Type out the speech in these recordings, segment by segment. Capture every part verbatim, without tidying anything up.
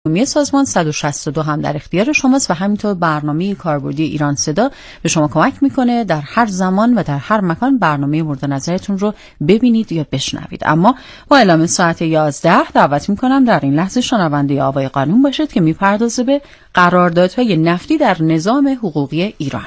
عمومی سازمان صد و شصت و دو هم در اختیار شماست و همینطور برنامه کاربردی ایران صدا به شما کمک میکنه در هر زمان و در هر مکان برنامه مورد نظرتون رو ببینید یا بشنوید. اما با اعلام ساعت یازده دعوت میکنم در این لحظه شنونده آوای قانون باشید که میپردازه به قراردادهای نفتی در نظام حقوقی ایران.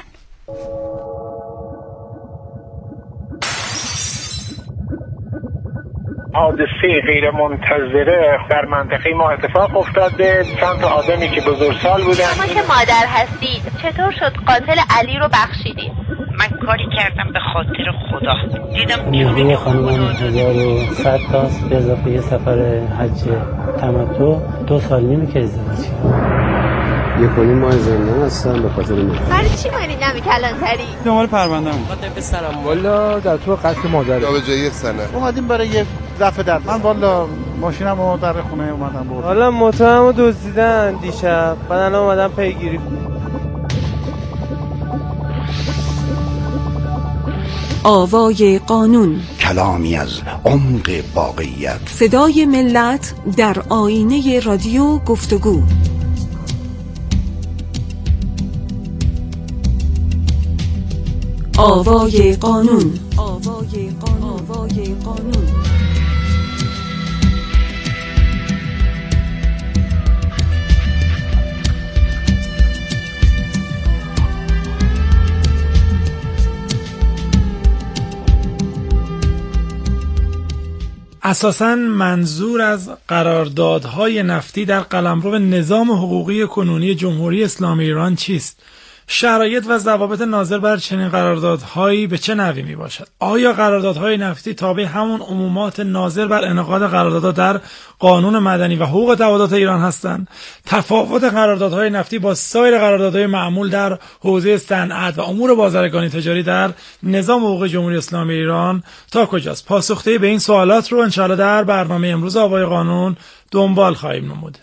حادثه غیر منتظره در منطقه ما اتفاق افتاده. چند تا آدمی که بزرگسال بودن. شما که مادر هستید چطور شد قاتل علی رو بخشیدید؟ من کاری کردم به خاطر خدا. دیدم نیروی خانم هزار و صد تاست به اضافه یه سفر حج تمتع دو سال نیمه که ازدواج کردم. یک و نیم ماه زندان هستم به خاطر من. برای چی مالی نمی کلانتری؟ دنبال پرونده‌ام. خاطر پسرم والا در تو قصد مادر. تا به جای یک سنه. اومدیم برای یه دفعه در. من والا ماشینمو در خونه اومدم بردم. حالا موتورمو دزدیدن دیشب. بعد الان اومدم پیگیری. آوای قانون، کلامی از عمق واقعیت، صدای ملت در آینه رادیو گفتگو. آوای قانون، آوای قانون، آوای قانون. اساساً منظور از قراردادهای نفتی در قلمرو نظام حقوقی کنونی جمهوری اسلامی ایران چیست؟ شرایط و ضوابط ناظر بر چنین قراردادهایی به چه نحوی می باشد؟ آیا قراردادهای نفتی تابع همون عمومات ناظر بر انعقاد قراردادها در قانون مدنی و حقوق تعهدات ایران هستند؟ تفاوت قراردادهای نفتی با سایر قراردادهای معمول در حوزه صنعت و امور بازرگانی تجاری در نظام حقوقی جمهوری اسلامی ایران تا کجاست؟ پاسخدهی به این سوالات رو انشاءالله در برنامه امروز آوای قانون دنبال خواهیم نمود.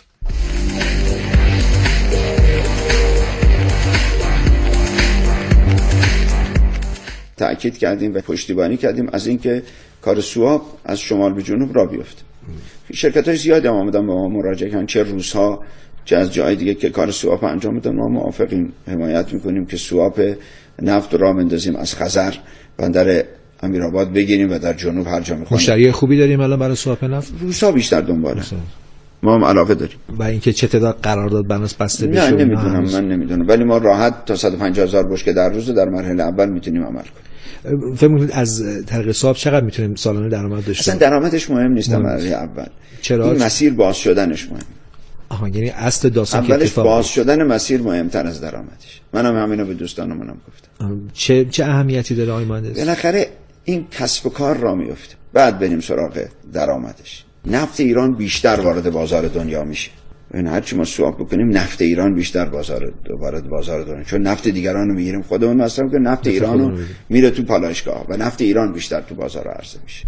تأکید کردیم و پشتیبانی کردیم از اینکه کار سواب از شمال به جنوب را بیفته. شرکت‌های زیادی هم آمدن به ما مراجعه کردن، چه روس‌ها چه از جای دیگه که کار سواب انجام بدن. ما موافقیم، حمایت می‌کنیم که سواب نفت را بندازیم از خزر و در امیرآباد بگیریم و در جنوب هر جا می‌خوایم. مشتری خوبی داریم الان برای سواب نفت؟ روس‌ها بیشتر دنباله. ما هم علاقه داریم. و اینکه چه تعداد قرارداد بناس بسته بشه؟ نه نمیدونم، من نمیدونم، ولی ما راحت تا صد و پنجاه هزار بشکه در روز در مرحله اول میتونیم عمل کنیم. فکر می‌کنید از طریق سواب چقدر میتونیم سالانه درآمد داشته؟ اصلا درآمدش مهم نیست در مرحله اول. چرا؟ این مسیر باز شدنش مهمه. آها، یعنی اصل داستان که اتفاق باز شدن مسیر مهمتر از درآمدش. منم هم همینو به دوستانمونم گفتم. چه چه اهمیتی داره آقای مهندس؟ بالاخره این کسب و کار را میفته، بعد بریم سراغ درآمدش. نفت ایران بیشتر وارد بازار دنیا میشه. این هر چی ما سواب بکنیم نفت ایران بیشتر بازار وارد بازار دنیا، چون نفت دیگران رو میگیریم خودمون مصرف کنیم، نفت ایران رو میره تو پالایشگاه و نفت ایران بیشتر تو بازار عرضه میشه.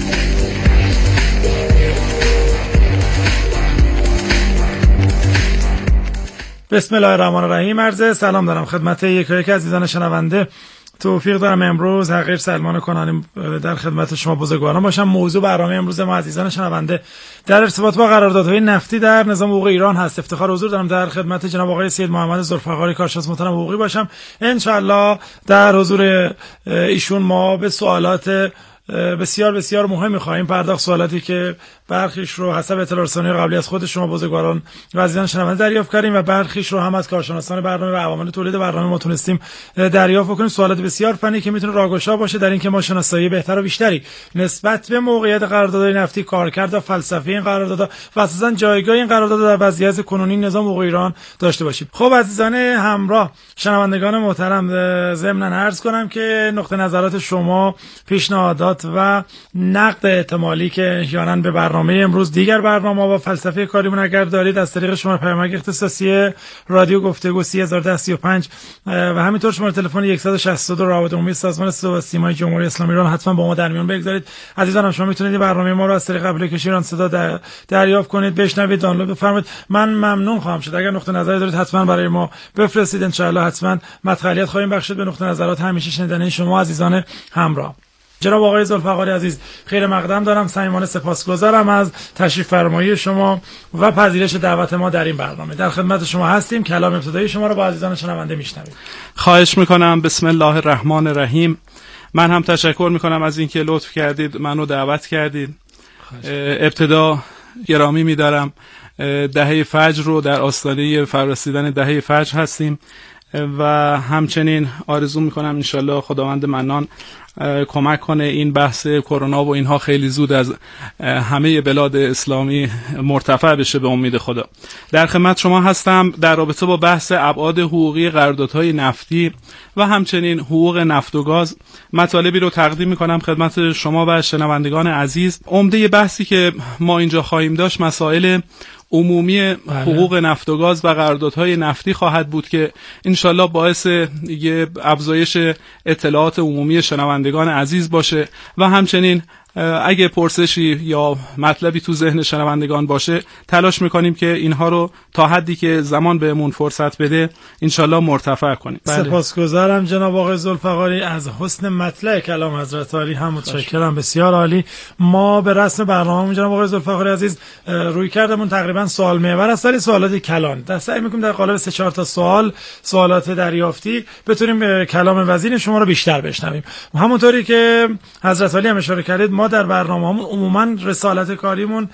بسم الله الرحمن الرحیم. عرض سلام دارم خدمت یکایک عزیزان شنونده. توفیق دارم امروز حقیر سلمان کنانی در خدمت شما بزرگواران باشم. موضوع برنامه امروز ما عزیزان شنونده در ارتباط با قراردادهای نفتی در نظام حقوقی ایران هست. افتخار حضور دارم در خدمت جناب آقای سید محمد ذوالفقاری کارشناس محترم حقوقی باشم. ان شاء الله در حضور ایشون ما به سوالات بسیار بسیار مهمی خواهیم پرداخت، سوالاتی که برخیش رو حسب اطلاع رسانی قبلی از خود شما بزرگواران و عزیزان شنونده دریافت کردیم و برخیش رو هم از کارشناسان برنامه و عوامل تولید برنامه ما تونستیم دریافت کنیم. سوالات بسیار فنی که میتونه راهگشا باشه در اینکه ما شناسایی بهتر و بیشتری نسبت به موقعیت قراردادهای نفتی، کارکرد و فلسفه این قراردادها و اساساً جایگاه این قراردادها در وضعیت کنونی نظام حقوقی ایران داشته باشیم. خب عزیزان همراه، شنوندگان محترم، ضمناً عرض کنم که نقطه نظرات شما، پیشنهادات و نقد احتمالی که احیانا به برنامه امروز دیگر برنامه و فلسفه کاریمون اگر دارید از طریق شماره پیامک اختصاصی رادیو گفتگو سی هزار و ده سی و پنج و همینطور شماره تلفن صد و شصت و دو روابط عمومی سازمان صدا و سیمای جمهوری اسلامی ایران حتما با ما در میان بگذارید. عزیزان شما میتونید برنامه ما رو از طریق اپلیکیشن ایران صدا دریافت کنید، بشنوید، دانلود بفرمایید. من ممنون خواهم شد اگر نقطه نظری دارید حتما برای ما بفرستید. ان شاء الله حتما مدخلیت خواهیم بخشید به نقطه نظرات همیشه شنیدنی شما عزیزان همراه. جناب آقای ذوالفقاری عزیز، خیر مقدم دارم، صمیمانه سپاسگزارم از تشریف فرمایی شما و پذیرش دعوت ما در این برنامه. در خدمت شما هستیم. کلام ابتدایی شما رو با عزیزان شنونده میشنویم. خواهش میکنم. بسم الله الرحمن الرحیم. من هم تشکر میکنم از اینکه لطف کردید منو دعوت کردید. ابتدا گرامی میدارم دهه فجر رو در آستانه فرارسیدن دهه فجر هستیم و همچنین آرزو میکنم انشالله خداوند منان کمک کنه این بحث کرونا و اینها خیلی زود از همه بلاد اسلامی مرتفع بشه به امید خدا. در خدمت شما هستم در رابطه با بحث ابعاد حقوقی قراردادهای نفتی و همچنین حقوق نفت و گاز مطالبی رو تقدیم میکنم خدمت شما و شنوندگان عزیز. عمده بحثی که ما اینجا خواهیم داشت مسائل عمومی حقوق نفت و گاز و قراردادهای نفتی خواهد بود که انشالله باعث یه افزایش اطلاعات عمومی شنوندگان عزیز باشه و همچنین اگه پرسشی یا مطلبی تو ذهن شنوندگان باشه تلاش میکنیم که اینها رو تا حدی که زمان بهمون فرصت بده انشالله مرتفع کنیم. بله. سپاسگزارم جناب آقای ذوالفقاری از حسن مطلع کلام حضرت عالی، هم متشکرم، بسیار عالی. ما به رسم برنامه جناب آقای ذوالفقاری عزیز روی کردمون تقریبا سوال محور است، ولی سوالات کلان. در سعی میکنیم در قالب سه چهار تا سوال، سوالات دریافتی بتونیم کلام وزین شما رو بیشتر بشنویم. همونطوری که حضرت عالی هم اشاره کردید ما در برنامه‌مون عموما رسالت کاریمون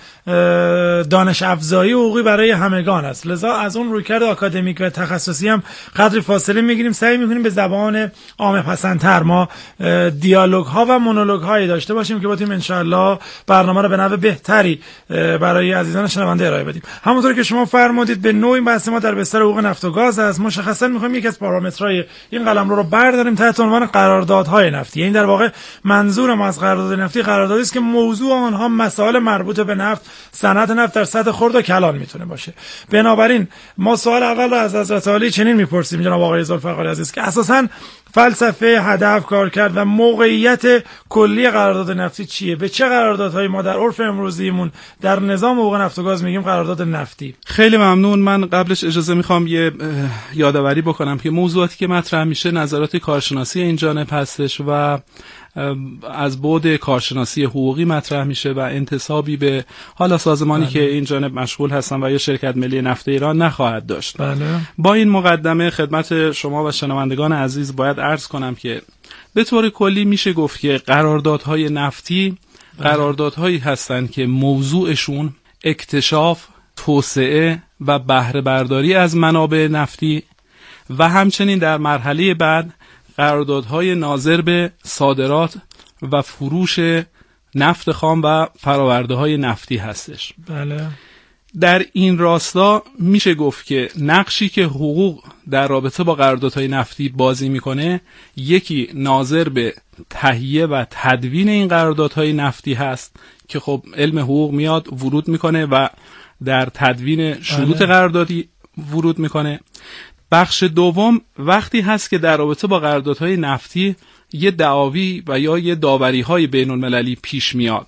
دانش افزایی حقوقی برای همگان است، لذا از اون رویکرد آکادمیک و تخصصی هم قدری فاصله میگیریم، سعی میکنیم به زبان عام پسندتر ما دیالوگ ها و مونولوگ هایی داشته باشیم که بتونیم ان شاء الله برنامه رو به نحو بهتری برای عزیزان شنونده ارائه بدیم. همونطور که شما فرمودید به نوعی بحث ما در بستر حقوق نفت و گاز است. مشخصا میخوایم یکی از پارامترهای این قلمرو رو برداریم تحت عنوان قراردادهای نفتی. این در واقع منظور ما از قرارداد نفتی قراردادی است که موضوع آنها مسائل مربوط به نفت، صنعت نفت در سطح خرد و کلان میتونه باشه. بنابراین ما سوال اول رو از حضرت عالی چنین میپرسیم جناب آقای ذوالفقاری عزیز که اساساً فلسفه، هدف، کارکرد و موقعیت کلی قرارداد نفتی چیه؟ به چه قراردادهایی ما در عرف امروزیمون در نظام حقوق نفت و گاز میگیم قرارداد نفتی؟ خیلی ممنون. من قبلش اجازه میخوام یه یادآوری بکنم که موضوعاتی که مطرح میشه نظرات کارشناسی این جانب هستش و از بعد کارشناسی حقوقی مطرح میشه و انتسابی به حالا سازمانی بله. که این جانب مشغول هستن و یا شرکت ملی نفت ایران نخواهد داشت. بله. با این مقدمه خدمت شما و شنوندگان عزیز باید عرض کنم که به طور کلی میشه گفت که قراردادهای نفتی بله. قراردادهایی هستند که موضوعشون اکتشاف، توسعه و بهره برداری از منابع نفتی و همچنین در مرحله بعد قراردادهای ناظر به صادرات و فروش نفت خام و فرآورده‌های نفتی هستش. بله. در این راستا میشه گفت که نقشی که حقوق در رابطه با قراردادهای نفتی بازی میکنه یکی ناظر به تهیه و تدوین این قراردادهای نفتی هست که خب علم حقوق میاد ورود میکنه و در تدوین شروط بله. قراردادی ورود میکنه. بخش دوم وقتی هست که در رابطه با قراردادهای نفتی یه دعاوی و یا یه داوری‌های بین‌المللی پیش میاد.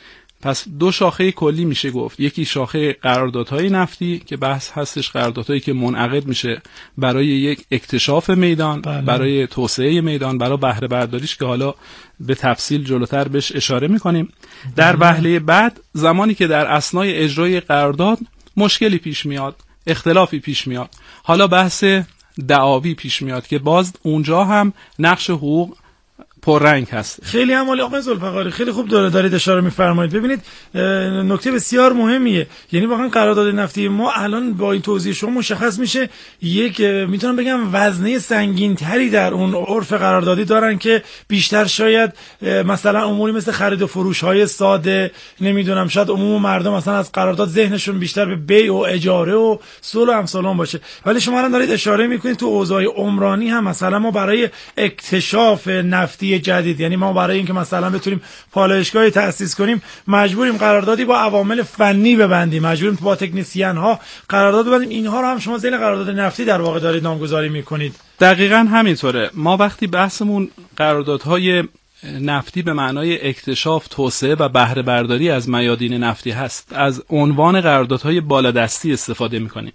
پس دو شاخه کلی میشه گفت، یکی شاخه قراردادهای نفتی که بحث هستش قراردادهایی که منعقد میشه برای یک اکتشاف میدان، بله. برای توسعه میدان، برای بهره برداریش که حالا به تفصیل جلوتر بهش اشاره میکنیم. بله. در وهله بعد زمانی که در اثنای اجرای قرارداد مشکلی پیش میاد، اختلافی پیش میاد، حالا بحث دعاوی پیش میاد که باز اونجا هم نقش حقوق پررنگ هست. خیلی عمالی آقای ذوالفقاری، خیلی خوب داره دارید اشاره میفرمایید. ببینید نکته بسیار مهمیه، یعنی واقعا قرارداد نفتی ما الان با این توضیح شما مشخص میشه یک میتونم بگم وزنه سنگین تری در اون عرف قراردادی دارن که بیشتر شاید مثلا اموری مثل خرید و فروش های ساده، نمیدونم شاید عموم مردم مثلا از قرارداد ذهنشون بیشتر به بیع و اجاره و صلح و امثال باشه، ولی شما الان دارید اشاره میکنید تو اوضاع عمرانی هم مثلا ما برای اکتشاف نفتی جدید، یعنی ما برای اینکه مثلا بتونیم پالایشگاهی تأسیس کنیم مجبوریم قراردادی با عوامل فنی ببندیم، مجبوریم با تکنسین ها قرارداد ببندیم. اینها رو هم شما ذیل قرارداد نفتی در واقع دارید نامگذاری میکنید. دقیقاً همینطوره. ما وقتی بحثمون قراردادهای نفتی به معنای اکتشاف، توسعه و بهره برداری از میادین نفتی هست، از عنوان قراردادهای بالادستی استفاده میکنیم.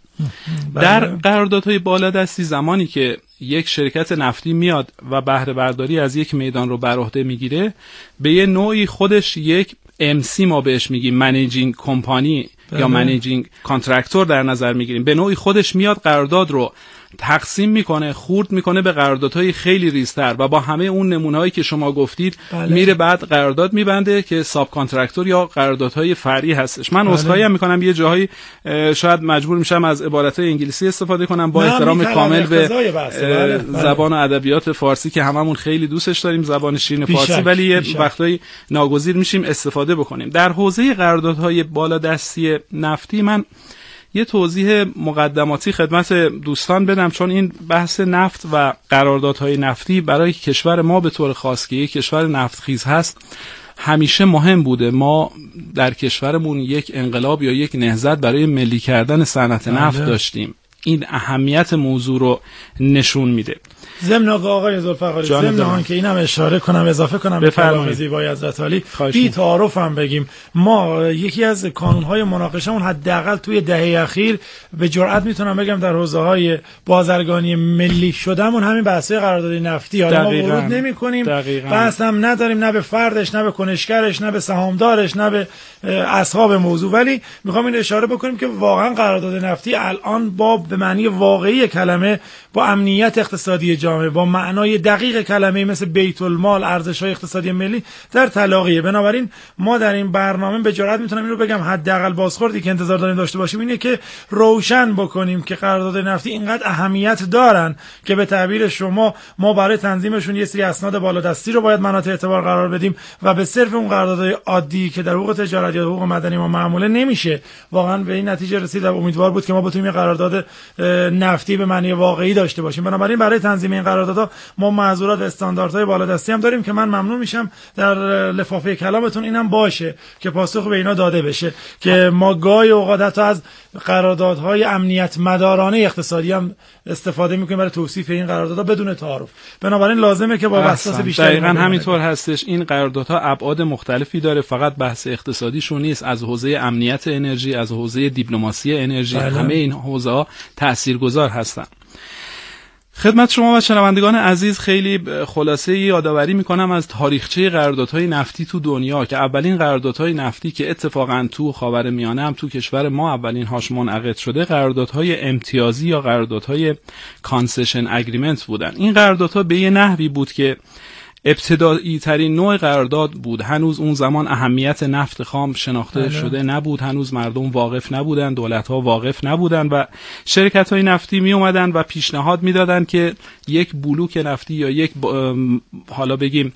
در قراردادهای بالادستی زمانی که یک شرکت نفتی میاد و بهره برداری از یک میدان رو بر عهده میگیره، به یه نوعی خودش یک ام سی ما بهش میگیم، منیجینگ کمپانی یا منیجینگ کانترکتور در نظر میگیریم. به نوعی خودش میاد قرارداد رو تقسیم میکنه، خورد میکنه به قراردادهای خیلی ریزتر و با همه اون نمونه‌هایی که شما گفتید بله. میره بعد قرارداد میبنده که ساب کانترکتور یا قراردادهای فرعی هستش. من عذرخواهی هم میکنم یه جاهایی شاید مجبور میشم از عبارتهای انگلیسی استفاده کنم با احترام کامل به بله. زبان و ادبیات فارسی که هممون خیلی دوستش داریم، زبان شیرین فارسی، ولی یه وقتایی ناگزیر میشیم استفاده بکنیم. در حوزه قراردادهای بالادستی نفتی من یه توضیح مقدماتی خدمت دوستان بدم، چون این بحث نفت و قراردادهای نفتی برای کشور ما به طور خاص که یک کشور نفتخیز هست همیشه مهم بوده. ما در کشورمون یک انقلاب یا یک نهضت برای ملی کردن صنعت نفت داشتیم. این اهمیت موضوع رو نشون میده. ضمن آقای ذوالفقاری، ضمن آن که اینم اشاره کنم اضافه کنم به کلام زیبای حضرت علی، بی تعارف هم بگیم ما یکی از کانون‌های مناقشه‌مون حداقل توی دهه اخیر به جرئت میتونم بگم در حوزه‌های بازرگانی ملی شدهمون همین بحث‌های قرارداد نفتی، حالا ما ورود نمی‌کنیم، بحث هم نداریم، نه به فردش، نه به کنشگرش، نه به سهامدارش، نه به اصحاب موضوع، ولی می‌خوام این اشاره بکنیم که واقعا قرارداد نفتی الان با به معنی واقعی کلمه با امنیت اقتصادی جامعه، با معنای دقیق کلمه مثل بیت المال، ارزش‌های اقتصادی ملی در تلاقیه. بنابراین ما در این برنامه به جرئت میتونم اینو بگم حداقل بازخوردی که انتظار داریم داشته باشیم اینه که روشن بکنیم که قرارداد نفتی اینقدر اهمیت دارن که به تعبیر شما ما برای تنظیمشون یه سری اسناد بالادستی رو باید مناط اعتبار قرار بدیم و به صرف اون قراردادهای عادی که در حقوق تجارت یا حقوق مدنی ما معموله نمیشه. واقعا به این نتیجه رسید و امیدوار بود که ما بتونیم یه قرارداد نفتی به معنی واقعی داشته باشیم. بنابراین برای تنظیم این قراردادها ما معذورات و استانداردهای بالادستی هم داریم که من ممنون میشم در لفافه کلامتون اینم باشه که پاسخ به اینا داده بشه که ما گاهی اوقات حتی از قراردادهای امنیت مدارانه اقتصادی هم استفاده میکنیم برای توصیف این قراردادها بدون تعارف. بنابراین لازمه که با وسواس بیشتری دقیقاً همینطور هستش. این قراردادها ابعاد مختلفی داره، فقط بحث اقتصادیشون نیست، از حوزه امنیت انرژی، از حوزه دیپلماسی انرژی، بله. همه این حوزه‌ها تاثیرگذار هستن. خدمت شما و شنوندگان عزیز خیلی خلاصه یادآوری میکنم از تاریخچه قراردادهای نفتی تو دنیا که اولین قراردادهای نفتی که اتفاقا تو خاورمیانه هم تو کشور ما اولین هاش منعقد شده قراردادهای امتیازی یا قراردادهای کانسشن اگریمنت بودن. این قراردادها به یه نحوی بود که ابتدایی ترین نوع قرارداد بود. هنوز اون زمان اهمیت نفت خام شناخته بله. شده نبود، هنوز مردم واقف نبودن، دولت‌ها واقف نبودن و شرکت‌های نفتی می اومدن و پیشنهاد میدادن که یک بلوک نفتی یا یک حالا بگیم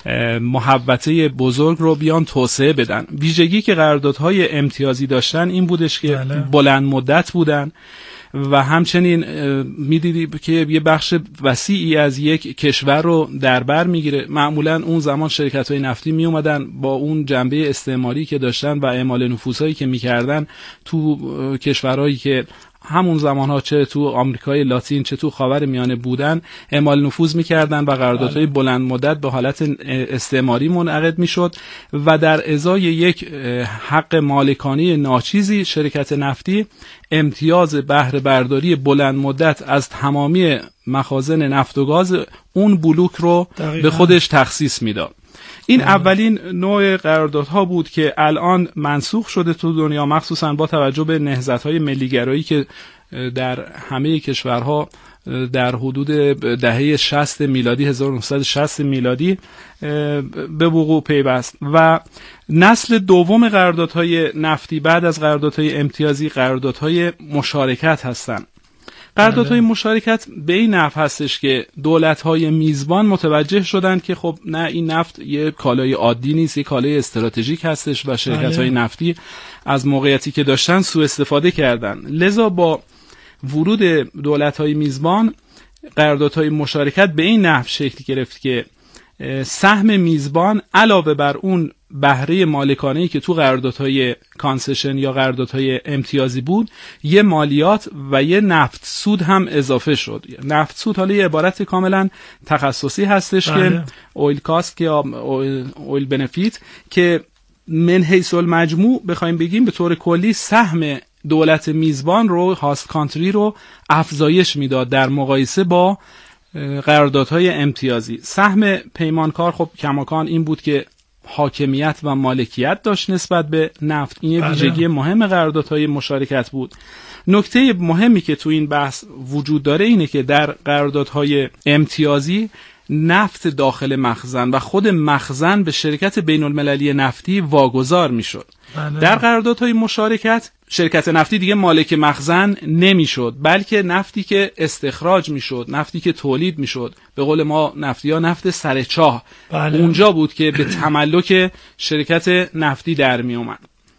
محوطه بزرگ رو بیان توسعه بدن. ویژگی که قراردادهای امتیازی داشتن این بودش که بله. بلند مدت بودن و همچنین میدیدی که یه بخش وسیعی از یک کشور رو در بر میگیره. معمولا اون زمان شرکت‌های نفتی می اومدن با اون جنبه استعماری که داشتن و اعمال نفوذهایی که میکردن تو کشورهایی که همون زمانها چه تو آمریکای لاتین چه تو خاورمیانه بودن اعمال نفوذ میکردن و قراردادهای بلند مدت به حالت استعماری منعقد میشد و در ازای یک حق مالکانه ناچیزی شرکت نفتی امتیاز بهره برداری بلند مدت از تمامی مخازن نفت و گاز اون بلوک رو دقیقا به خودش تخصیص میداد. این آه. اولین نوع قراردادها بود که الان منسوخ شده تو دنیا، مخصوصا با توجه به نهضت‌های ملی‌گرایی که در همه کشورها در حدود دهه شصت میلادی هزار و نهصد و شصت میلادی به وقوع پیوست. و نسل دوم قراردادهای نفتی بعد از قراردادهای امتیازی قراردادهای مشارکت هستند. قراردادهای مشارکت به این نحو هستش که دولت‌های میزبان متوجه شدند که خب نه این نفت یه کالای عادی نیست، یه کالای استراتژیک هستش و شرکت‌های نفتی از موقعیتی که داشتن سوء استفاده کردن. لذا با ورود دولت‌های میزبان قراردادهای مشارکت به این نحو شکل گرفت که سهم میزبان علاوه بر اون بهره مالکانه‌ای که تو قراردادهای کانسشن یا قراردادهای امتیازی بود، یه مالیات و یه نفت سود هم اضافه شد. نفت سود حالا یه عبارت کاملا تخصصی هستش بله. که اویل کاست یا اویل بنفیت، که من حیث المجموع بخوایم بگیم به طور کلی سهم دولت میزبان رو، هاست کانتری رو افزایش میداد در مقایسه با قراردادهای امتیازی. سهم پیمانکار خب کماکان این بود که حاکمیت و مالکیت داشت نسبت به نفت. این یه ویژگی مهم قراردادهای مشارکت بود. نکته مهمی که تو این بحث وجود داره اینه که در قراردادهای امتیازی نفت داخل مخزن و خود مخزن به شرکت بین المللی نفتی واگذار میشد. بله. در قراردادهای مشارکت شرکت نفتی دیگه مالک مخزن نمیشد، بلکه نفتی که استخراج میشد، نفتی که تولید میشد، به قول ما نفتی‌ها نفت سرچاه، بله. اونجا بود که به تملک شرکت نفتی در می اومد.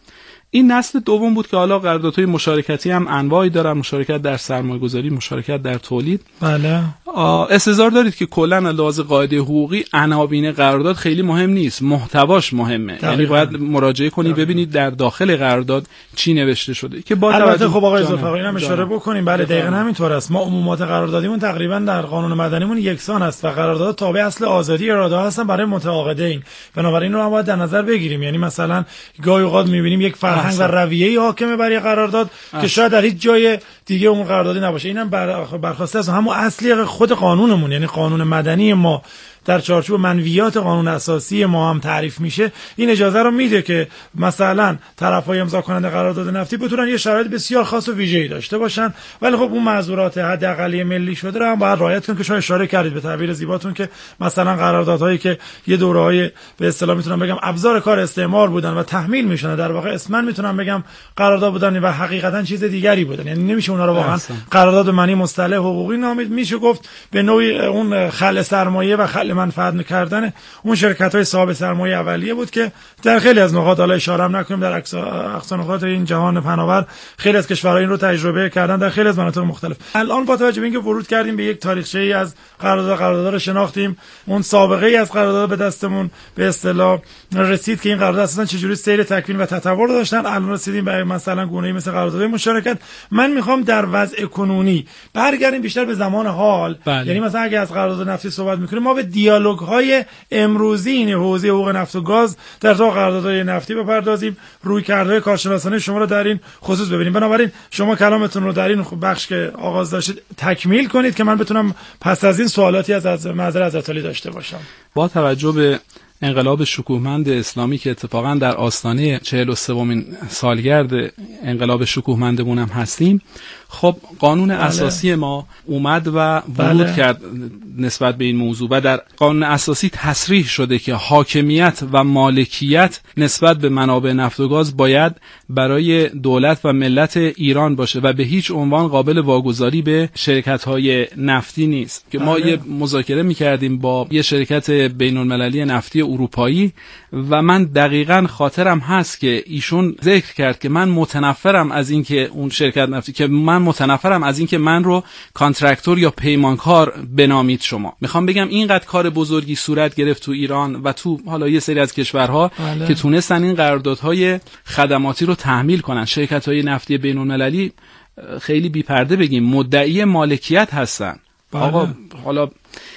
این نسل دوم بود که حالا قراردادهای مشارکتی هم انواعی دارن، مشارکت در سرمایه‌گذاری، مشارکت در تولید. بله. استظهار دارید که کلا لحاظ قاعده حقوقی عناوین قرارداد خیلی مهم نیست، محتواش مهمه. یعنی باید مراجعه کنی ببینید در داخل قرارداد چی نوشته شده که با البته خب آقای ذوالفقاری هم اشاره بکنیم. بله دقیقاً همینطور است. ما عمومات قراردادیمون تقریبا در قانون مدنیمون یکسان است و قرارداد تابع اصل آزادی اراده هستن برای متعاقدین. بنابراین رو هم باید در نظر بگیریم. یعنی مثلا گاهی اوقات می‌بینیم یک فرهنگ و رویه‌ای حاکمه برای قرارداد احسن. که شاید در هیچ جای دیگه اون قراردادی نباشه. اینم برخواسته از همون اصلی خود قانونمون، یعنی قانون مدنی ما در چارچوب منویات قانون اساسی ما هم تعریف میشه. این اجازه رو میده که مثلا طرفای امضا کننده قرارداد نفتی بتونن یه شرایط بسیار خاص و ویژه‌ای داشته باشن، ولی خب اون معذورات حداقلی ملی شده رو هم باید رعایت کنیم که شما اشاره کردید به تعبیر زیباتون که مثلا قراردادهایی که یه دوره‌های به اصطلاح میتونم بگم ابزار کار استعمار بودن و تحمیل میشن، در واقع اسما میتونم بگم قرارداد بودن و حقیقتا چیز دیگری بودن. یعنی نمیشه اونها رو واقعا قرارداد معنی مصطلح حقوقی نامید، میشه گفت به نوعی اون خلع سرمایه و خلع منفعت می‌کردن اون شرکت‌های صاحب سرمایه اولیه بود که در خیلی از نقاط، حالا اشاره هم نکنیم، در اقصا نقاط این جهان پهناور خیلی از کشورها این رو تجربه کردن در خیلی از مناطق مختلف. الان با توجه به اینکه ورود کردیم به یک تاریخچه‌ای از قرارداد قرارداد رو شناختیم، اون سابقه‌ای از قرارداد به دستمون به اصطلاح رسید که این قرارداد اصلا چجوری سیر تکوین و تطور داشتن. الان رسیدیم به مثلا گونه‌ای مثل قراردادهای مشارکت. من می‌خوام در وضع کنونی برگردیم بیشتر به زمان حال. بله. یعنی مثلا اگه از قرارداد نفتی صحبت می‌کنیم، ما به دیالوگ های امروزی این حوزه حقوق نفت و گاز در تو قراردادهای نفتی بپردازیم، رویکردهای کارشناسانه شما رو در این خصوص ببینیم. بنابراین شما کلامتون رو در این بخش که آغاز داشتید تکمیل کنید که من بتونم پس از این سوالاتی از از معذرت حضرت عالی داشته باشم. با توجه به انقلاب شکوهمند اسلامی که اتفاقا در آستانه چهل و سومین سالگرد انقلاب شکوهمندمون هم هستیم، خب قانون بله. اساسی ما اومد و ورود بله. کرد نسبت به این موضوع و در قانون اساسی تصریح شده که حاکمیت و مالکیت نسبت به منابع نفت و گاز باید برای دولت و ملت ایران باشه و به هیچ عنوان قابل واگذاری به شرکت‌های نفتی نیست. که ما بله. یه مذاکره می‌کردیم با یه شرکت بین‌المللی نفتی اروپایی و من دقیقاً خاطرم هست که ایشون ذکر کرد که من متنفرم از این که اون شرکت نفتی که من متنفرم از این که من رو کانترکتور یا پیمانکار بنامید شما. میخوام بگم اینقدر کار بزرگی صورت گرفت تو ایران و تو حالا یه سری از کشورها بله. که تونستن این قراردادهای خدماتی رو تحمیل کنن. شرکت‌های نفتی بین‌المللی خیلی بی‌پرده بگیم مدعی مالکیت هستن. بله. آقا حالا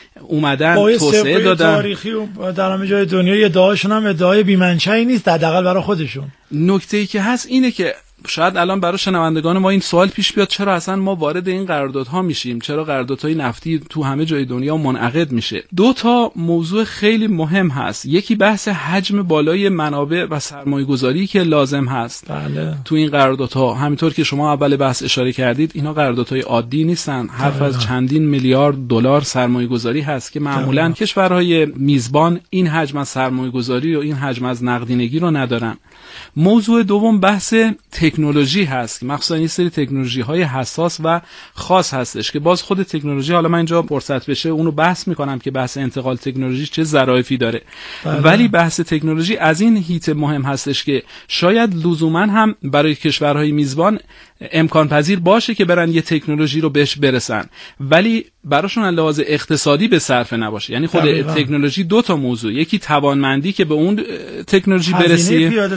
اومدن توسعه دادن تاریخی و در همه جای دنیا ادعاشون هم ادعای بی‌منشأی نیست، حداقل برای خودشون. نکته‌ای که هست اینه که شاید الان برای شنوندگان ما این سوال پیش بیاد چرا اصلا ما وارد این قراردادها میشیم، چرا قراردادهای نفتی تو همه جای دنیا منعقد میشه. دو تا موضوع خیلی مهم هست. یکی بحث حجم بالای منابع و سرمایه‌گذاری که لازم هست بله. تو این قراردادها. همینطور که شما اول بحث اشاره کردید اینا قراردادهای عادی نیستن، حرف از چندین میلیارد دلار سرمایه‌گذاری هست که معمولا کشورهای میزبان این حجم از سرمایه‌گذاری و این حجم از نقدینگی رو ندارن. موضوع دوم بحث تکنولوژی هست، مخصوصا این سری تکنولوژی های حساس و خاص هستش که باز خود تکنولوژی، حالا من اینجا فرصت بشه اونو بحث میکنم که بحث انتقال تکنولوژی چه ظرافی داره بله. ولی بحث تکنولوژی از این هیت مهم هستش که شاید لزوما هم برای کشورهای میزبان امکان پذیر باشه که برن یه تکنولوژی رو بهش برسن، ولی براشون از لحاظ اقتصادی به صرفه نباشه. یعنی خود دقیقا. تکنولوژی دو تا موضوع، یکی توانمندی که به اون تکنولوژی برسی،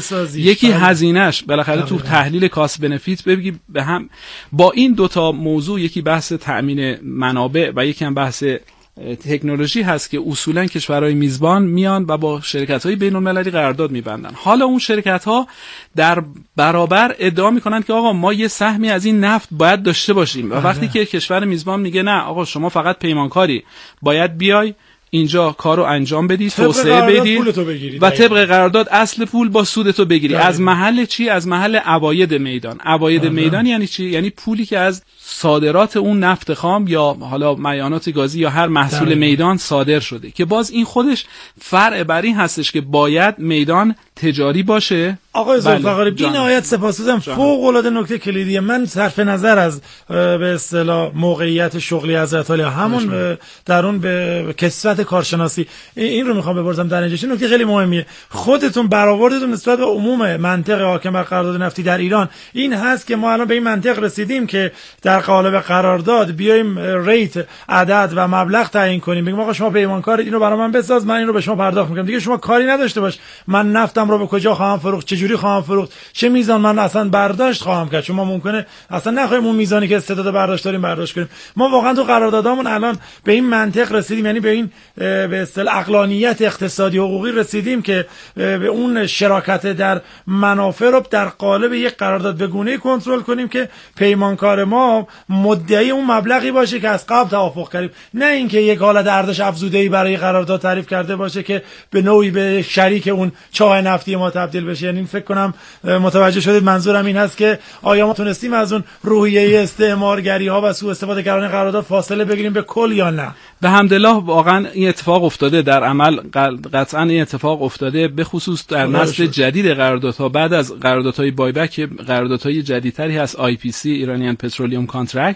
یکی هزینه‌اش. بالاخره تو تحلیل کاست بنفیت بگی به هم با این دو تا موضوع، یکی بحث تأمین منابع و یکی هم بحث تکنولوژی هست که اصولا کشورهای میزبان میان و با شرکت‌های بین‌المللی قرارداد می‌بندن. حالا اون شرکت‌ها در برابر ادعا می‌کنن که آقا ما یه سهمی از این نفت باید داشته باشیم و وقتی که کشور میزبان میگه نه آقا شما فقط پیمانکاری، باید بیای اینجا کارو انجام بدی، توسعه بدی و طبق قرارداد اصل پول با سودتو بگیری. داریم. از محل چی؟ از محل عواید میدان. عواید میدان یعنی چی؟ یعنی پولی که از صادرات اون نفت خام یا حالا معیانات گازی یا هر محصول داریم. میدان صادر شده، که باز این خودش فرع بر این هستش که باید میدان تجاری باشه. آقای ذوالفقاری بی نهایت سپاسگزارم، فوق العاده نکته کلیدیه. من صرف نظر از به اصطلاح موقعیت شغلی حضرت عالی همون در اون به کسوت کارشناسی این رو میخوام بپرسم در اینجا. نکته خیلی مهمیه، خودتون برآوردتون نسبت به عموم منطق حاکم بر قرارداد نفتی در ایران این هست که ما الان به این منطق رسیدیم که در قالب قرارداد بیایم ریت، عدد و مبلغ تعیین کنیم، بگیم آقا شما پیمانکار اینو برای من بساز، من اینو به شما پرداخت میکنم، دیگه شما کاری نداشته باش من نفتم رو به کجا خواهم فروخت، چه جوری خواهم فروخت، چه میزان من اصلا برداشت خواهم کرد. چون ما ممکنه اصلا نخوایم اون میزانی که استعداد برداشت داریم برداشت کنیم. ما واقعا تو قراردادامون الان به این منطق رسیدیم، یعنی به این به اصطلاح عقلانیت اقتصادی حقوقی رسیدیم که به اون شراکت در منافع رو در قالب یک قرارداد به گونه‌ای کنترل کنیم که پیمانکار ما مدعی اون مبلغی باشه که از قبل توافق کردیم، نه اینکه یک حالت ارزش افزوده‌ای برای قرارداد تعریف کرده باشه که به نوعی به شریک اون چاه نفتی ما تبدیل بشه. یعنی فکر کنم متوجه شدید منظورم این هست که آیا ما تونستیم از اون روحیه استعمارگری ها و سوء استفاده کردن قرارداد فاصله بگیریم به کل یا نه؟ به حمدالله واقعا این اتفاق افتاده، در عمل قطعا این اتفاق افتاده، به خصوص در نسل جدید قراردادها بعد از قراردادهای بایبک، قراردادهای جدیدتری هست آی پی سی ایرانیان پترولیوم کانترکت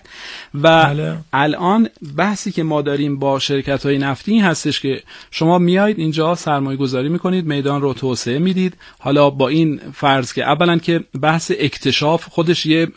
و بله. الان بحثی که ما داریم با شرکت‌های نفتی هستش که شما میایید اینجا سرمایه گذاری میکنید، میدان رو توسعه میدید، حالا با این فرض که اولا که بحث اکتشاف خودش یه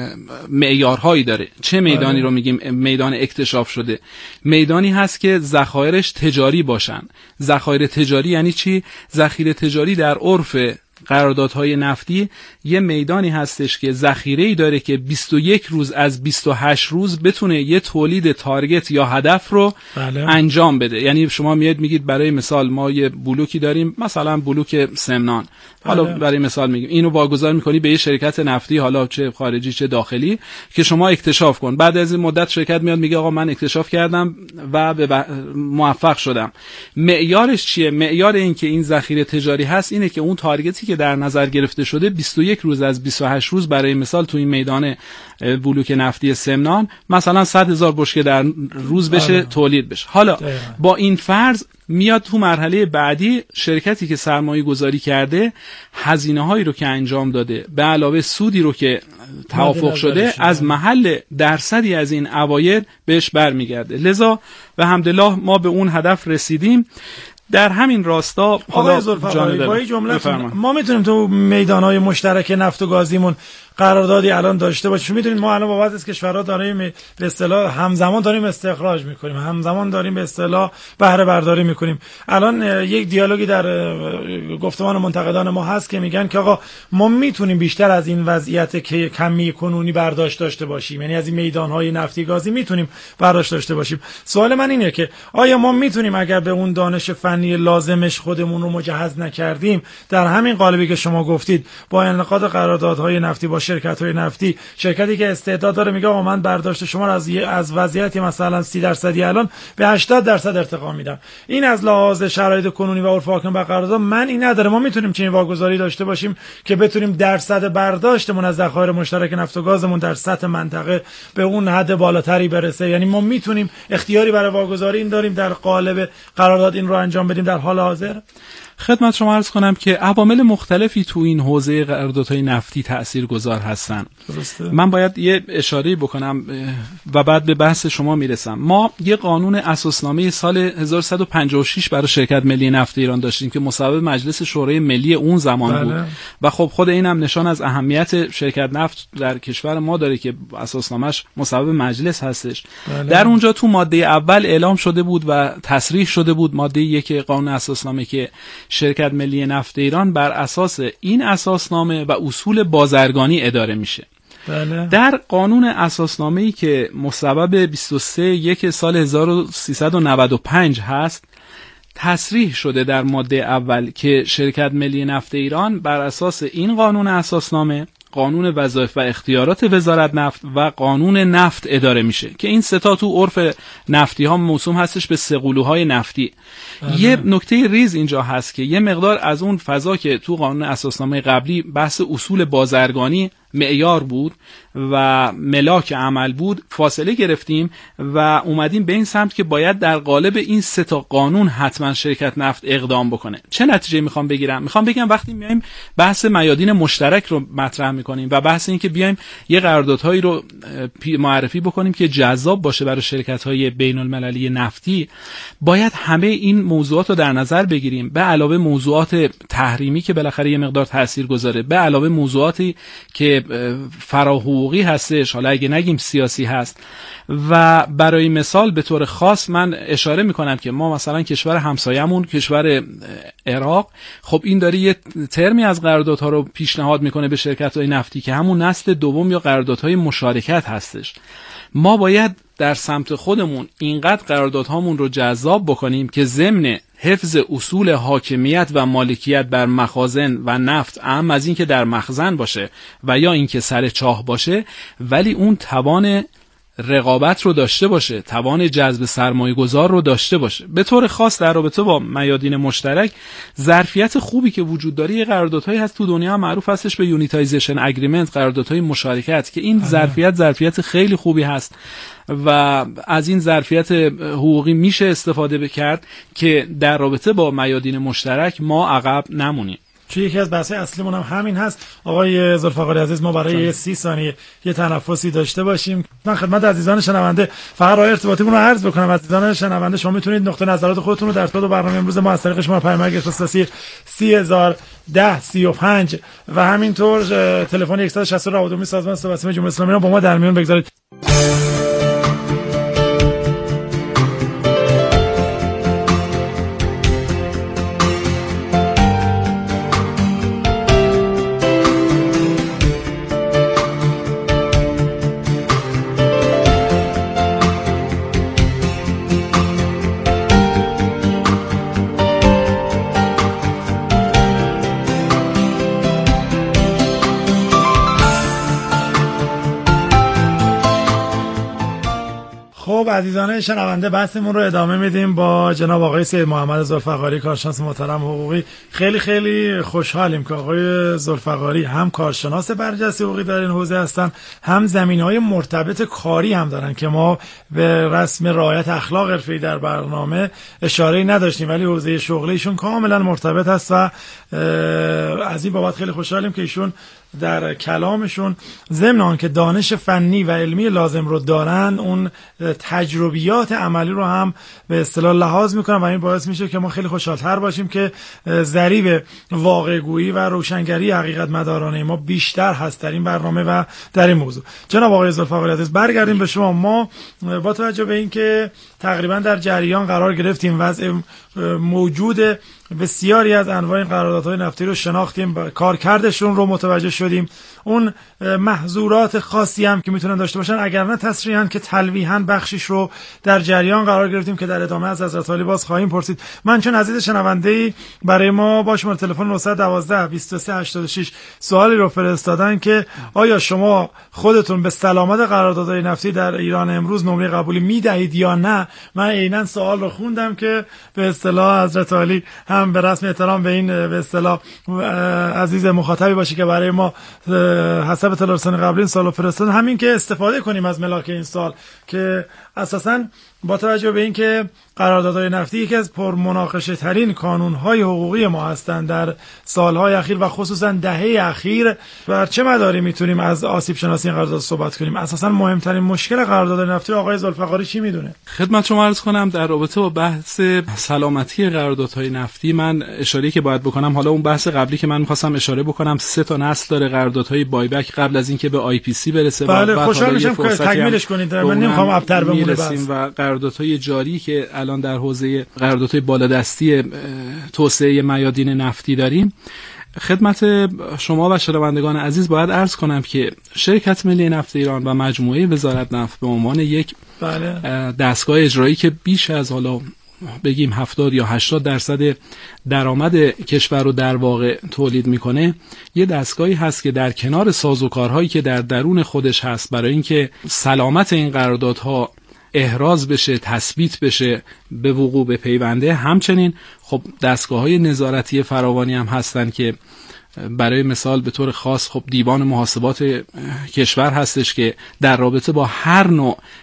معیارهایی داره. چه میدانی رو میگیم میدان اکتشاف شده؟ میدانی هست که ذخایرش تجاری باشن. ذخایر تجاری یعنی چی؟ ذخیره تجاری در عرف قراردادهای نفتی یه میدانی هستش که ذخیره‌ای داره که بیست و یک روز از بیست و هشت روز بتونه یه تولید تارگت یا هدف رو بله. انجام بده. یعنی شما میاد میگید برای مثال ما یه بلوکی داریم، مثلا بلوک سمنان، حالا بله. برای مثال میگیم اینو واگذار میکنی به یه شرکت نفتی، حالا چه خارجی چه داخلی، که شما اکتشاف کن. بعد از این مدت شرکت میاد میگه آقا من اکتشاف کردم و به موفق شدم. معیارش چیه؟ معیار این که این ذخیره تجاری هست اینه که اون تارگتی که در نظر گرفته شده بیست و یک روز از بیست و هشت روز برای مثال تو این میدان بلوک نفتی سمنان مثلا صد هزار بشکه در روز بشه آه. تولید بشه. حالا دقیقا. با این فرض میاد تو مرحله بعدی شرکتی که سرمایه گذاری کرده هزینه هایی رو که انجام داده به علاوه سودی رو که توافق شده از محل درصدی از این عواید بهش برمیگرده. لذا به حمدالله ما به اون هدف رسیدیم. در همین راستا حالا جانب با این جمله ما میتونیم تو میدانهای مشترک نفت و گازیمون قراردادی الان داشته باشیم. میدونید ما الان با بعضی از کشورها داریم به اصطلاح همزمان داریم استخراج میکنیم، همزمان داریم به اصطلاح بهره برداری میکنیم. الان یک دیالوگی در گفتمان منتقدان ما هست که میگن که آقا ما میتونیم بیشتر از این وضعیت که کمی کنونی برداشت داشته باشیم، یعنی از این میدانهای نفتی گازی میتونیم برداشت داشته باشیم. سوال من اینه که آیا ما میتونیم اگر به اون دانش فنی لازمش خودمون رو مجهز نکردیم در همین قالبی که شما گفتید با انعقاد قراردادهای نفتی با شرکت‌های نفتی، شرکتی که استعداد داره میگه آقا من برداشت شما رو از از وضعیتی مثلا سی درصدی الان به هشتاد درصد ارتقا میدم، این از لحاظ شرایط کنونی و عرف حاکم بر قرارداد من این نداره. ما میتونیم چنین واگذاری داشته باشیم که بتونیم درصد برداشتمون از ذخایر مشترک نفت و گازمون در سطح منطقه به اون حد بالاتری برسه. یعنی ما میتونیم اختیاری برای واگذاری این داریم در قالب قرارداد این رو انجام بدیم در حال حاضر. خدمت شما عرض کنم که عوامل مختلفی تو این حوزه قراردادهای نفتی تاثیرگذار هستن. درسته. من باید یه اشاره بکنم و بعد به بحث شما میرسم. ما یه قانون اساسنامه سال هزار و سیصد و پنجاه و شش برای شرکت ملی نفت ایران داشتیم که مصوب مجلس شورای ملی اون زمان بله. بود و خب خود این هم نشان از اهمیت شرکت نفت در کشور ما داره که اساسنامه‌اش مصوب مجلس هستش. بله. در اونجا تو ماده اول اعلام شده بود و تصریح شده بود، ماده یک قانون اساسنامه، که شرکت ملی نفت ایران بر اساس این اساسنامه و اصول بازرگانی اداره میشه. بله. در قانون اساسنامه‌ای که مصوب بیست و سه یک سال هزار و سیصد و نود و پنج هست تصریح شده در ماده اول که شرکت ملی نفت ایران بر اساس این قانون اساسنامه، قانون وظایف و اختیارات وزارت نفت و قانون نفت اداره میشه که این سه تا تو عرف نفتی ها موسوم هستش به سه‌قلوهای نفتی. آه. یه نکته ریز اینجا هست که یه مقدار از اون فضا که تو قانون اساسنامه قبلی بحث اصول بازرگانی معیار بود و ملاک عمل بود، فاصله گرفتیم و اومدیم به این سمت که باید در قالب این سه تا قانون حتما شرکت نفت اقدام بکنه. چه نتیجه میخوام بگیرم؟ میخوام بگم وقتی میایم بحث میادین مشترک رو مطرح میکنیم و بحث این که بیایم یه قراردادهایی رو معرفی بکنیم که جذاب باشه برای شرکت‌های بین‌المللی نفتی، باید همه این موضوعات رو در نظر بگیریم، به علاوه موضوعات تحریمی که بالاخره یه مقدار تأثیر گذاره، به علاوه موضوعاتی که فراحقوقی هستش، حالا اگه نگیم سیاسی هست. و برای مثال به طور خاص من اشاره میکنم که ما مثلا کشور همسایمون، کشور عراق، خب این داره یه ترمی از قراردادها رو پیشنهاد میکنه به شرکت‌های نفتی که همون نسل دوم یا قراردادهای مشارکت هستش. ما باید در سمت خودمون اینقدر قراردادهامون رو جذاب بکنیم که ضمن حفظ اصول حاکمیت و مالکیت بر مخازن و نفت، اهم از این که در مخزن باشه و یا این که سر چاه باشه، ولی اون توان رقابت رو داشته باشه، توان جذب سرمایه گذار رو داشته باشه. به طور خاص در رابطه با میادین مشترک ظرفیت خوبی که وجود داره، یه قراردادهایی هست تو دنیا هم معروف هستش به یونیتایزیشن اگریمنت، قراردادهای مشارکت، که این ظرفیت ظرفیت خیلی خوبی هست و از این ظرفیت حقوقی میشه استفاده کرد که در رابطه با میادین مشترک ما عقب نمونیم. چون یکی از بحث‌های اصلیمون هم همین هست. آقای ذوالفقاری عزیز، ما برای سی ثانیه یه تنفسی داشته باشیم. من خدمت عزیزان شنونده فقط راه ارتباطیمون رو عرض بکنم. عزیزان شنونده، شما میتونید نقطه نظرات خودتون رو در طول برنامه امروز ما از طریق شماره پیامک اختصاصی سی هزار ده سی و پنج و همینطور تلفن صد و شصت روابط سازمان سیاسی جمهوری اسلامی رو با ما در میون بگذارید. خب عزیزان شنونده، بحثمون رو ادامه میدیم با جناب آقای سید محمد ذوالفقاری، کارشناس محترم حقوقی. خیلی خیلی خوشحالیم که آقای ذوالفقاری هم کارشناس برجسته حقوقی در این حوزه هستن، هم زمینه‌های مرتبط کاری هم دارن که ما به رسم رعایت اخلاق حرفه‌ای در برنامه اشاره‌ای نداشتیم، ولی حوزه شغلیشون کاملا مرتبط هست و از این بابت خیلی خوشحالیم که ایشون در کلامشون ضمن آن که دانش فنی و علمی لازم رو دارن، اون تجربیات عملی رو هم به اصطلاح لحاظ میکنن و این باعث میشه که ما خیلی خوشحال‌تر باشیم که ضریب واقع‌گویی و روشنگری حقیقت مدارانه ما بیشتر هست در این برنامه و در این موضوع. جناب آقای ذوالفقاری عزیز، برگردیم به شما. ما با توجه به این که تقریبا در جریان قرار گرفتیم، وضع موجود بسیاری از انواع قراردادهای نفتی رو شناختیم، کارکردشون رو متوجه شدیم، اون محظورات خاصی هم که میتونن داشته باشن، اگر نه تصریحاً که تلویحاً بخشش رو در جریان قرار گرفتیم که در ادامه از حضرت عالی باز خواهیم پرسید. من چون عزیز شنونده‌ای برای ما با شماره تلفن نه یک دو بیست و سه هشتاد و شش سوالی رو فرستادن که آیا شما خودتون به سلامت قراردادهای نفتی در ایران امروز نمره قبولی میدهید یا نه، من عیناً سوال رو خوندم که به اصطلاح حضرت عالی هم به رسم احترام به این به اصطلاح عزیز مخاطبی باشه که برای ما حسب اطلاع رسانی قبلی این سوالو فرستادن، همین که استفاده کنیم از ملاک این سال که اساساً با توجه به اینکه قراردادهای نفتی یکی از پرمناقشه ترین کانونهای حقوقی ما هستند در سالهای اخیر و خصوصا دهه اخیر، بر چه مداری میتونیم از آسیب شناسی این قرارداد صحبت کنیم؟ اساسا مهمترین مشکل قرارداد نفتی آقای ذوالفقاری چی میدونه؟ خدمت شما عرض کنم در رابطه با بحث سلامتی قراردادهای نفتی من اشاره که باید بکنم، حالا اون بحث قبلی که من می‌خواستم اشاره بکنم، سه تا نسل داره قراردادهای بایبک قبل از اینکه به آی پی سی برسه. بله خوشحال میشم که تکمیلش کنید، من نمیخوام ابتر بمونه بس. و قراردادهای جاری که الان در حوزه قراردادهای بالادستی توسعه میادین نفتی داریم. خدمت شما و شنوندگان عزیز باید عرض کنم که شرکت ملی نفت ایران و مجموعه وزارت نفت به عنوان یک بله. دستگاه اجرایی که بیش از حالا بگیم هفتاد یا هشتاد درصد درآمد کشور رو در واقع تولید میکنه، یه دستگاهی هست که در کنار سازوکارهایی که در درون خودش هست برای اینکه سلامت این قراردادها احراز بشه، تثبیت بشه، به وقوع بپیونده، همچنین خب دستگاه‌های نظارتی فراوانی هم هستن که برای مثال به طور خاص خب دیوان محاسبات کشور هستش که در رابطه با هر نوع